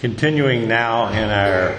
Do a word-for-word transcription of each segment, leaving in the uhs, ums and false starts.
Continuing now in our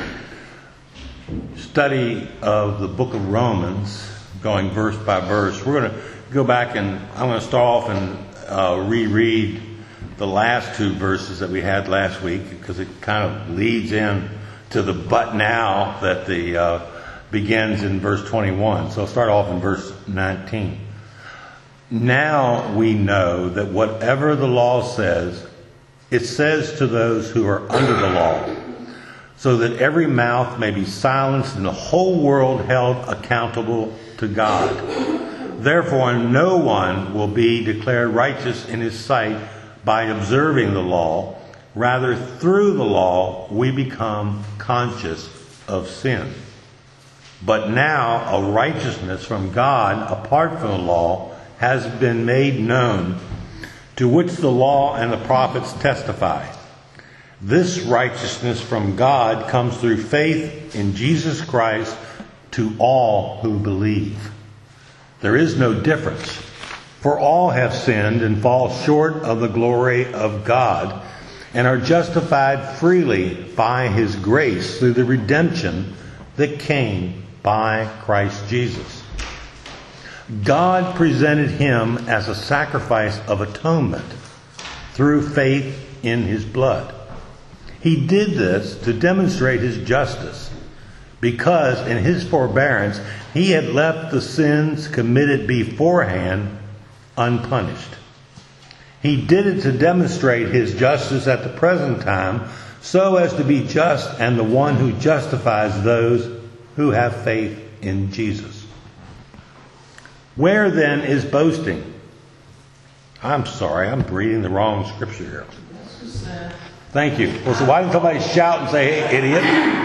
study of the book of Romans, going verse by verse, we're going to go back and I'm going to start off and uh, reread the last two verses that we had last week because it kind of leads in to the but now that the uh, begins in verse twenty-one. So I'll start off in verse nineteen. Now we know that whatever the law says, it says to those who are under the law, so that every mouth may be silenced and the whole world held accountable to God. Therefore, no one will be declared righteous in his sight by observing the law. Rather, through the law, we become conscious of sin. But now, a righteousness from God, apart from the law, has been made known, to which the law and the prophets testify. This righteousness from God comes through faith in Jesus Christ to all who believe. There is no difference, for all have sinned and fall short of the glory of God, and are justified freely by His grace through the redemption that came by Christ Jesus. God presented Him as a sacrifice of atonement through faith in His blood. He did this to demonstrate His justice, because in His forbearance He had left the sins committed beforehand unpunished. He did it to demonstrate His justice at the present time, so as to be just and the one who justifies those who have faith in Jesus. Where then is boasting? I'm sorry, I'm reading the wrong scripture here. Thank you. Well, so why didn't somebody shout and say, hey, idiot?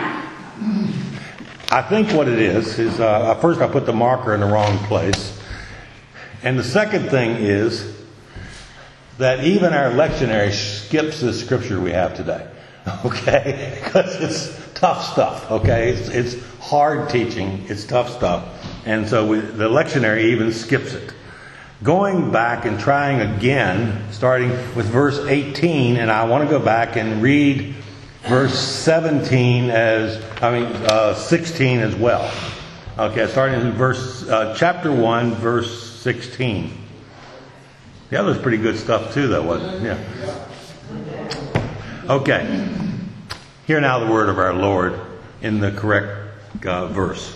I think what it is, is uh, first I put the marker in the wrong place. And the second thing is that even our lectionary skips the scripture we have today. Okay? Because it's tough stuff. Okay? It's, it's hard teaching. It's tough stuff. And so we, the lectionary even skips it. Going back and trying again, starting with verse eighteen, and I want to go back and read verse seventeen as, I mean, uh, sixteen as well. Okay, starting in verse, uh, chapter one, verse sixteen. That was pretty good stuff too, though, wasn't it? Yeah. Okay. Hear now the word of our Lord in the correct uh, verse.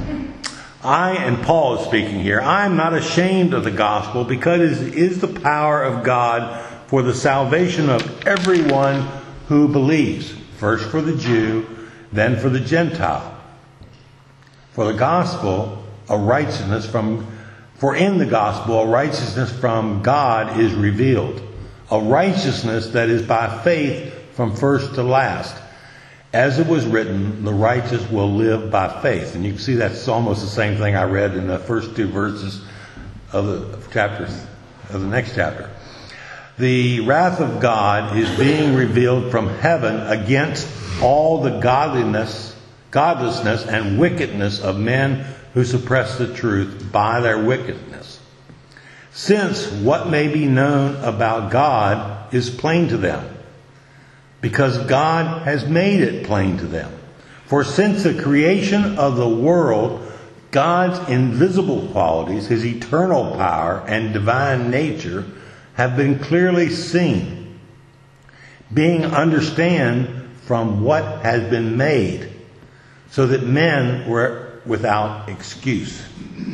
I, and Paul is speaking here, I am not ashamed of the gospel, because it is the power of God for the salvation of everyone who believes. First for the Jew, then for the Gentile. For the gospel, a righteousness from, for in the gospel, a righteousness from God is revealed. A righteousness that is by faith from first to last. As it was written, the righteous will live by faith. And you can see that's almost the same thing I read in the first two verses of the chapter, of the next chapter. The wrath of God is being revealed from heaven against all the godliness, godlessness and wickedness of men who suppress the truth by their wickedness. Since what may be known about God is plain to them, because God has made it plain to them. For since the creation of the world, God's invisible qualities, His eternal power and divine nature, have been clearly seen, being understood from what has been made, so that men were without excuse.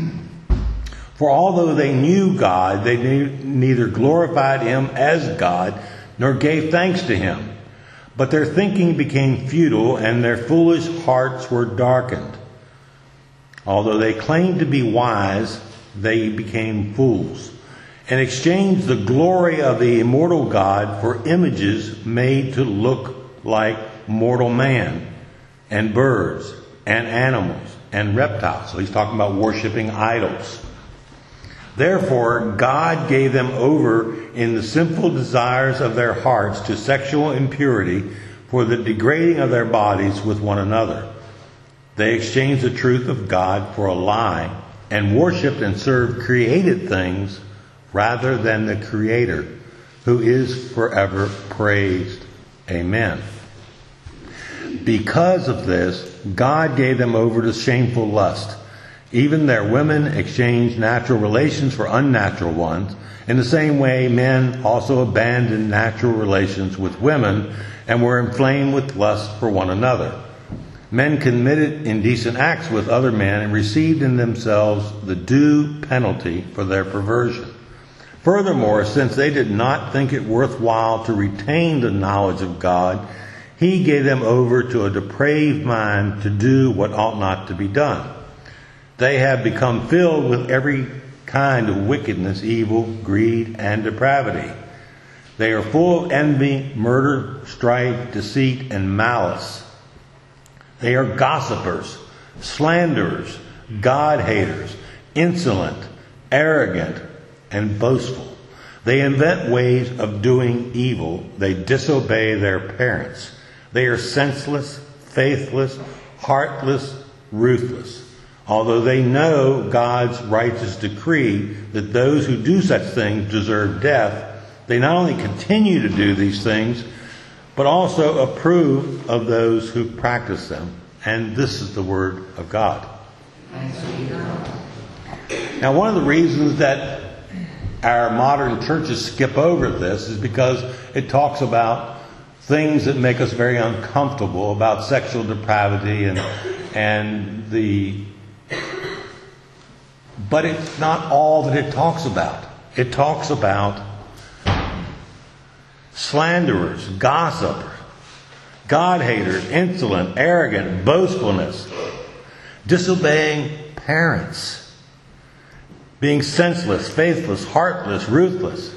For although they knew God, they neither glorified Him as God, nor gave thanks to Him. But their thinking became futile, and their foolish hearts were darkened. Although they claimed to be wise, they became fools, and exchanged the glory of the immortal God for images made to look like mortal man, and birds, and animals, and reptiles. So he's talking about worshiping idols. Therefore, God gave them over in the sinful desires of their hearts to sexual impurity, for the degrading of their bodies with one another. They exchanged the truth of God for a lie, and worshipped and served created things rather than the Creator, who is forever praised. Amen. Because of this, God gave them over to shameful lust. Even their women exchanged natural relations for unnatural ones. In the same way, men also abandoned natural relations with women and were inflamed with lust for one another. Men committed indecent acts with other men and received in themselves the due penalty for their perversion. Furthermore, since they did not think it worthwhile to retain the knowledge of God, He gave them over to a depraved mind to do what ought not to be done. They have become filled with every kind of wickedness, evil, greed, and depravity. They are full of envy, murder, strife, deceit, and malice. They are gossipers, slanderers, God-haters, insolent, arrogant, and boastful. They invent ways of doing evil. They disobey their parents. They are senseless, faithless, heartless, ruthless. Although they know God's righteous decree that those who do such things deserve death, they not only continue to do these things, but also approve of those who practice them. And this is the word of God. Now, one of the reasons that our modern churches skip over this is because it talks about things that make us very uncomfortable, about sexual depravity and and the but it's not all that it talks about. It talks about slanderers, gossipers, God-haters, insolent, arrogant, boastfulness, disobeying parents, being senseless, faithless, heartless, ruthless.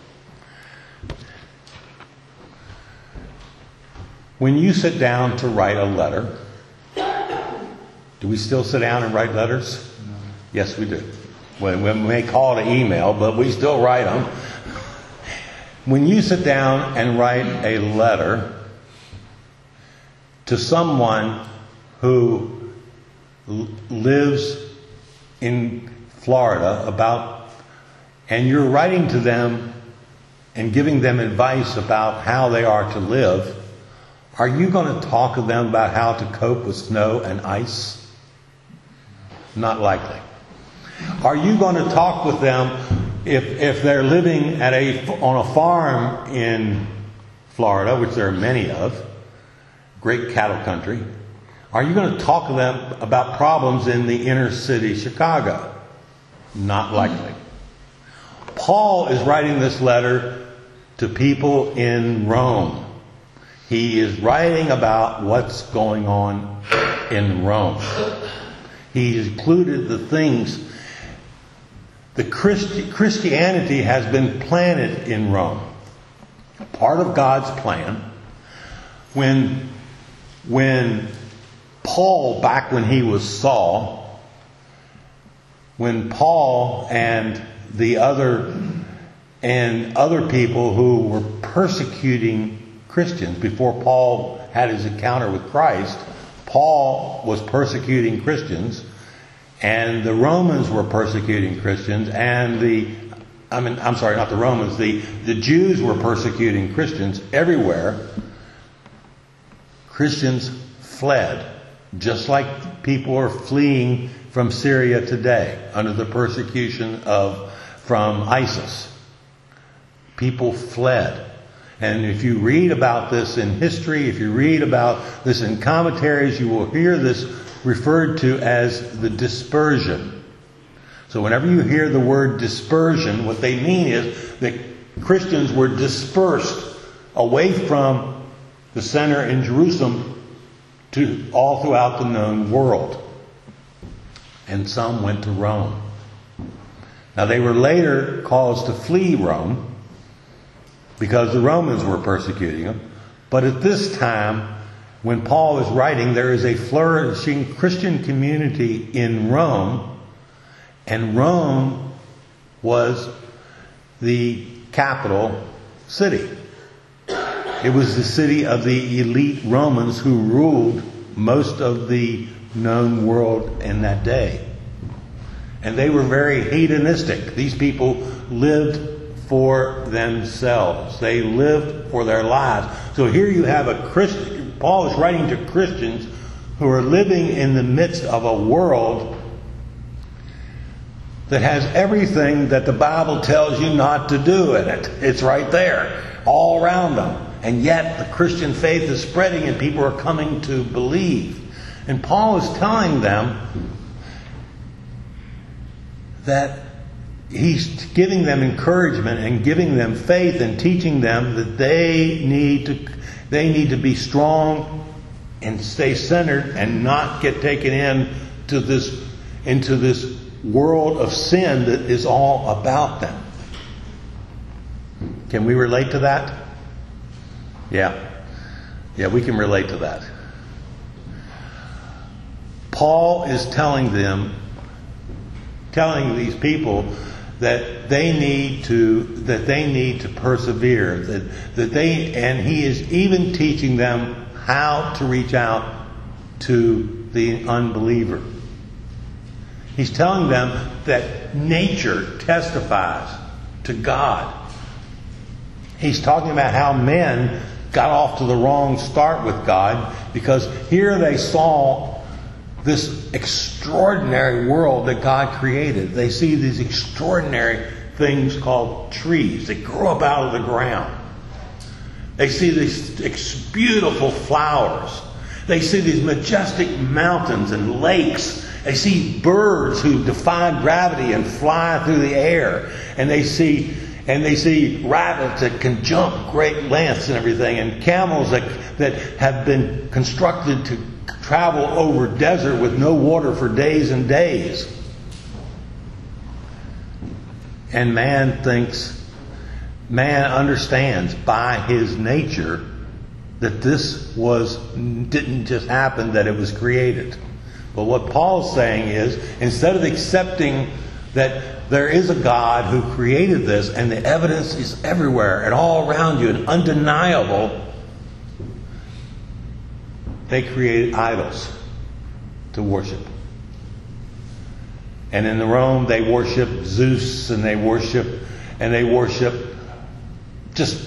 When you sit down to write a letter, do we still sit down and write letters? No. Yes, we do. Well, we may call it an email, but we still write them. When you sit down and write a letter to someone who l- lives in Florida about, and you're writing to them and giving them advice about how they are to live, are you going to talk to them about how to cope with snow and ice? Not likely. Are you going to talk with them if if they're living at a on a farm in Florida, which there are many of, great cattle country? Are you going to talk to them about problems in the inner city Chicago? Not likely. Paul is writing this letter to people in Rome. He is writing about what's going on in Rome. He included the things. The Christi- Christianity has been planted in Rome. Part of God's plan. When, when Paul, back when he was Saul, when Paul and the other and other people who were persecuting Christians before Paul had his encounter with Christ, Paul was persecuting Christians, and the Romans were persecuting Christians, and the, I mean, I'm sorry, not the Romans, the, the Jews were persecuting Christians everywhere. Christians fled, just like people are fleeing from Syria today under the persecution of, from ISIS. People fled. And if you read about this in history, if you read about this in commentaries, you will hear this referred to as the dispersion. So whenever you hear the word dispersion, what they mean is that Christians were dispersed away from the center in Jerusalem to all throughout the known world. And some went to Rome. Now they were later caused to flee Rome, because the Romans were persecuting them. But at this time, when Paul is writing, there is a flourishing Christian community in Rome. And Rome was the capital city. It was the city of the elite Romans who ruled most of the known world in that day. And they were very hedonistic. These people lived for themselves. They lived for their lives. So here you have a Christian, Paul is writing to Christians who are living in the midst of a world that has everything that the Bible tells you not to do in it. It's right there, all around them. And yet the Christian faith is spreading and people are coming to believe. And Paul is telling them that he's giving them encouragement and giving them faith and teaching them that they need to they need to be strong and stay centered and not get taken in to this into this world of sin that is all about them. Can we relate to that? Yeah. Yeah, we can relate to that. Paul is telling them, telling these people that they need to that they need to persevere, that that they and he is even teaching them how to reach out to the unbeliever. He's telling them that nature testifies to God. He's talking about how men got off to the wrong start with God because here they saw this extraordinary world that God created. They see these extraordinary things called trees that grow up out of the ground. They see these beautiful flowers. They see these majestic mountains and lakes. They see birds who defy gravity and fly through the air. And they see and they see rabbits that can jump great lengths and everything, and camels that that have been constructed to travel over desert with no water for days and days. And man thinks, man understands by his nature that this was didn't just happen, that it was created. But what Paul's saying is, instead of accepting that there is a God who created this and the evidence is everywhere and all around you and undeniable, they created idols to worship. And in Rome they worship Zeus and they worship and they worship just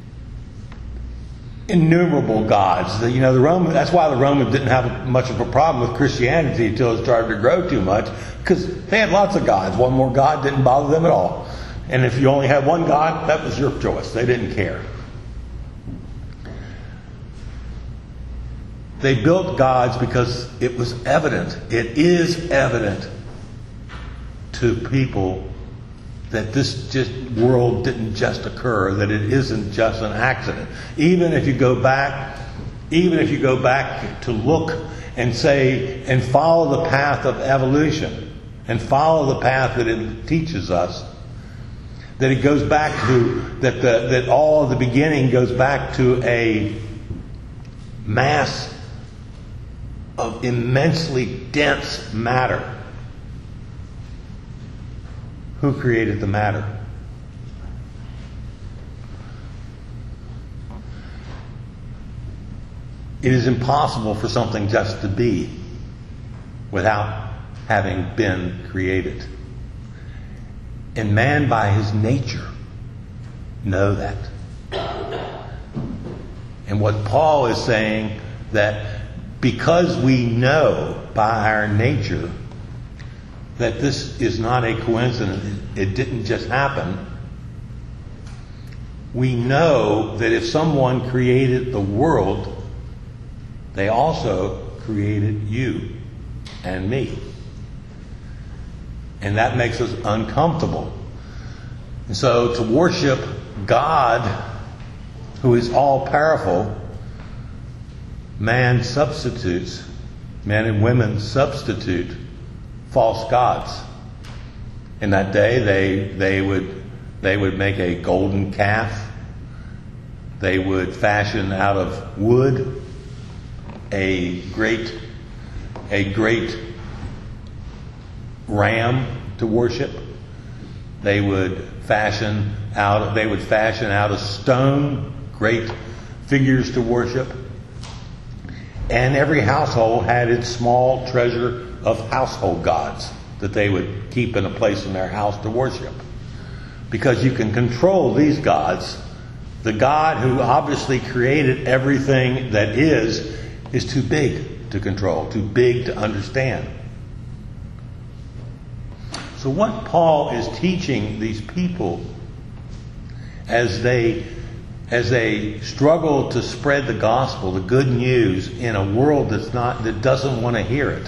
innumerable gods. You know, the Roman, that's why the Romans didn't have much of a problem with Christianity until it started to grow too much, because they had lots of gods. One more god didn't bother them at all. And if you only had one god, that was your choice. They didn't care. They built gods because it was evident, it is evident to people that this just world didn't just occur, that it isn't just an accident. Even if you go back, even if you go back to look and say, and follow the path of evolution, and follow the path that it teaches us, that it goes back to, that the, that all of the beginning goes back to a mass of immensely dense matter. Who created the matter? It is impossible for something just to be without having been created. And man, by his nature, know that. And what Paul is saying, that because we know by our nature that this is not a coincidence, it didn't just happen, we know that if someone created the world, they also created you and me. And that makes us uncomfortable. And so to worship God, who is all powerful, man substitutes, men and women substitute false gods. In that day, they they would they would make a golden calf. They would fashion out of wood a great a great ram to worship. They would fashion out they would fashion out of stone great figures to worship. And every household had its small treasure of household gods that they would keep in a place in their house to worship. Because you can control these gods The God who obviously created everything that is, is too big to control, too big to understand. So what Paul is teaching these people as they as they struggle to spread the gospel, the good news, in a world that's not that doesn't want to hear it,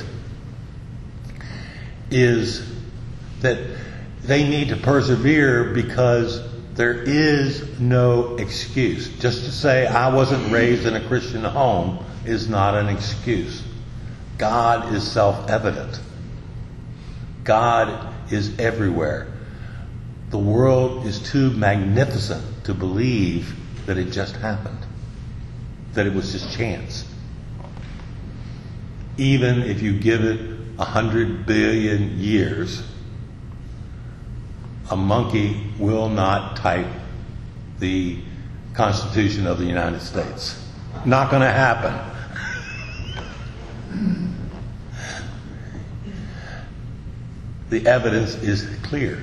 is that they need to persevere, because there is no excuse. Just to say I wasn't raised in a Christian home is not an excuse. God is self-evident. God is everywhere. The world is too magnificent to believe that it just happened, that it was just chance. Even if you give it a hundred billion years, a monkey will not type the Constitution of the United States. Not going to happen. The evidence is clear.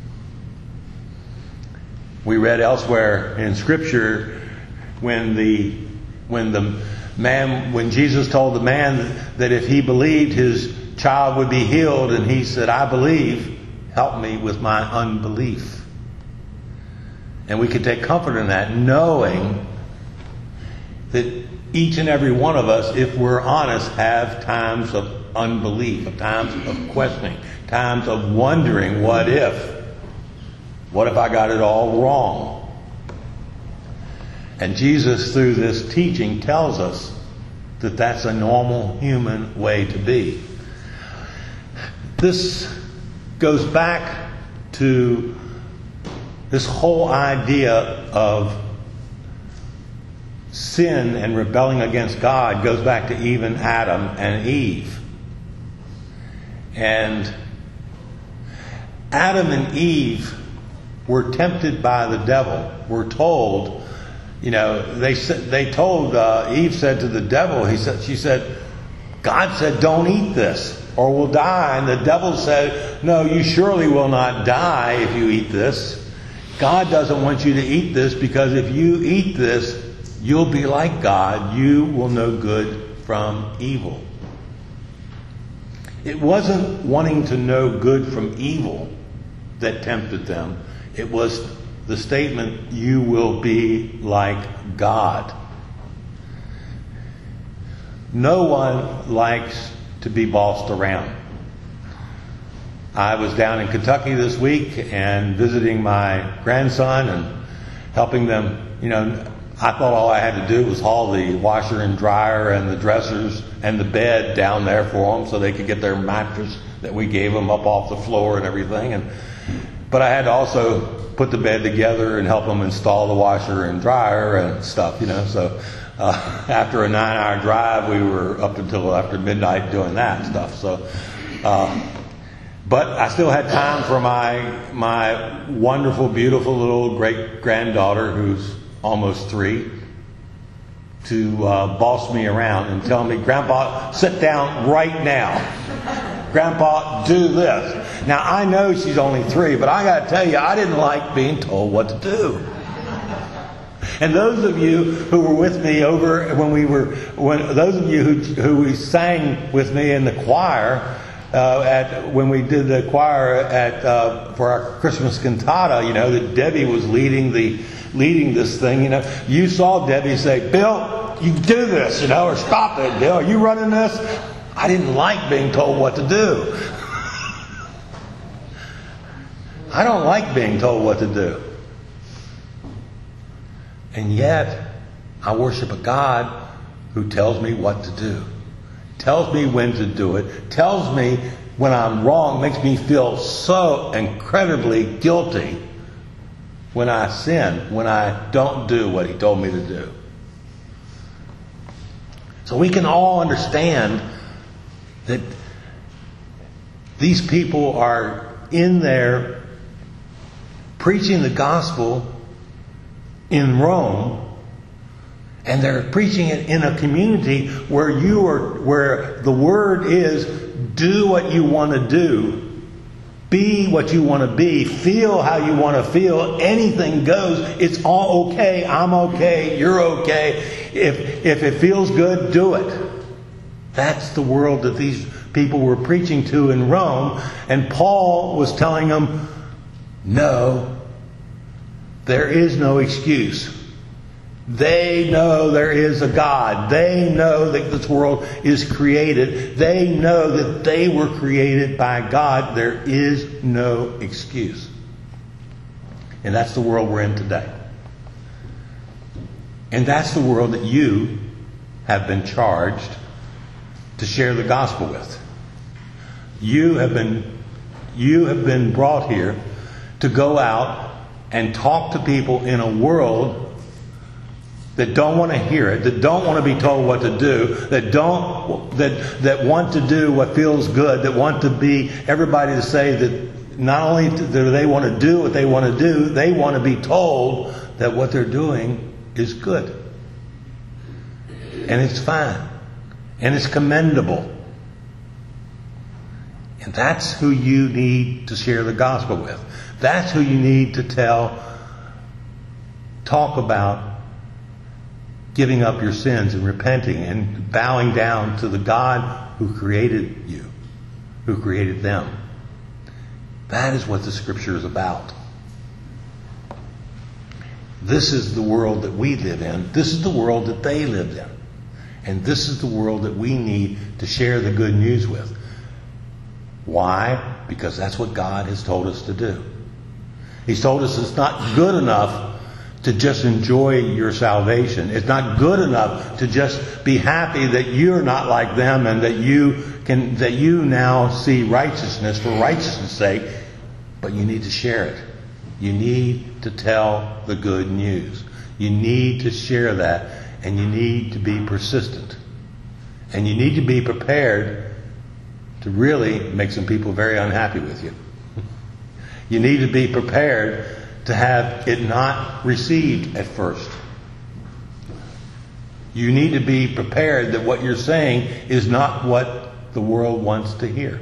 We read elsewhere in Scripture when the when the man when Jesus told the man that if he believed his child would be healed, and he said, "I believe, help me with my unbelief." And we can take comfort in that, knowing that each and every one of us, if we're honest, have times of unbelief, of times of questioning, times of wondering, what if? What if I got it all wrong? And Jesus, through this teaching, tells us that that's a normal human way to be. This goes back to this whole idea of sin and rebelling against God. Goes back to even Adam and Eve. And Adam and Eve were tempted by the devil. We're told, you know, they said they told uh, Eve said to the devil. He said, she said, God said, "Don't eat this, or we'll die." And the devil said, "No, you surely will not die if you eat this. God doesn't want you to eat this, because if you eat this, you'll be like God. You will know good from evil." It wasn't wanting to know good from evil that tempted them. It was the statement, "You will be like God." No one likes to be bossed around. I was down in Kentucky this week and visiting my grandson and helping them. You know, I thought all I had to do was haul the washer and dryer and the dressers and the bed down there for them so they could get their mattress that we gave them up off the floor and everything. And but I had to also put the bed together and help them install the washer and dryer and stuff, you know. So uh, after a nine-hour drive, we were up until after midnight doing that stuff. So, uh, but I still had time for my my wonderful, beautiful little great granddaughter, who's almost three, to uh, boss me around and tell me, "Grandpa, sit down right now. Grandpa, do this." Now, I know she's only three, but I got to tell you, I didn't like being told what to do. And those of you who were with me over when we were, when those of you who who we sang with me in the choir uh, at when we did the choir at uh, for our Christmas cantata, you know, that Debbie was leading the leading this thing. You know, you saw Debbie say, "Bill, you do this," you know, or "Stop it, Bill. Are you running this?" I didn't like being told what to do. I don't like being told what to do. And yet, I worship a God who tells me what to do. Tells me when to do it. Tells me when I'm wrong. Makes me feel so incredibly guilty when I sin. When I don't do what He told me to do. So we can all understand that these people are in there preaching the gospel in Rome, and they're preaching it in a community where you are, where the word is, do what you want to do Be what you want to be. Feel how you want to feel. Anything goes. It's all okay. I'm okay. You're okay. If, if it feels good, do it. That's the world that these people were preaching to in Rome. And Paul was telling them, no, there is no excuse. They know there is a God. They know that this world is created. They know that they were created by God. There is no excuse. And that's the world we're in today. And that's the world that you have been charged to share the gospel with. You have been, you have been brought here to go out and talk to people in a world that don't want to hear it, that don't want to be told what to do, that don't that that want to do what feels good, that want to be everybody to say that not only do they want to do what they want to do, they want to be told that what they're doing is good. And it's fine. And it's commendable. And that's who you need to share the gospel with. That's who you need to tell, talk about giving up your sins and repenting and bowing down to the God who created you, who created them. That is what the Scripture is about. This is the world that we live in. This is the world that they lived in. And this is the world that we need to share the good news with. Why? Because that's what God has told us to do. He's told us it's not good enough to just enjoy your salvation. It's not good enough to just be happy that you're not like them and that you can that you now see righteousness for righteousness' sake, but you need to share it. You need to tell the good news. You need to share that, and you need to be persistent. And you need to be prepared to really make some people very unhappy with you. You need to be prepared to have it not received at first. You need to be prepared that what you're saying is not what the world wants to hear.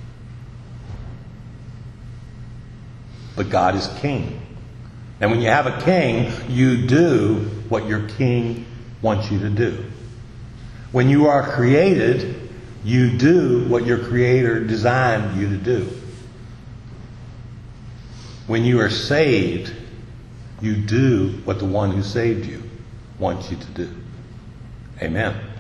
But God is king. And when you have a king, you do what your king wants you to do. When you are created, you do what your creator designed you to do. When you are saved, you do what the one who saved you wants you to do. Amen.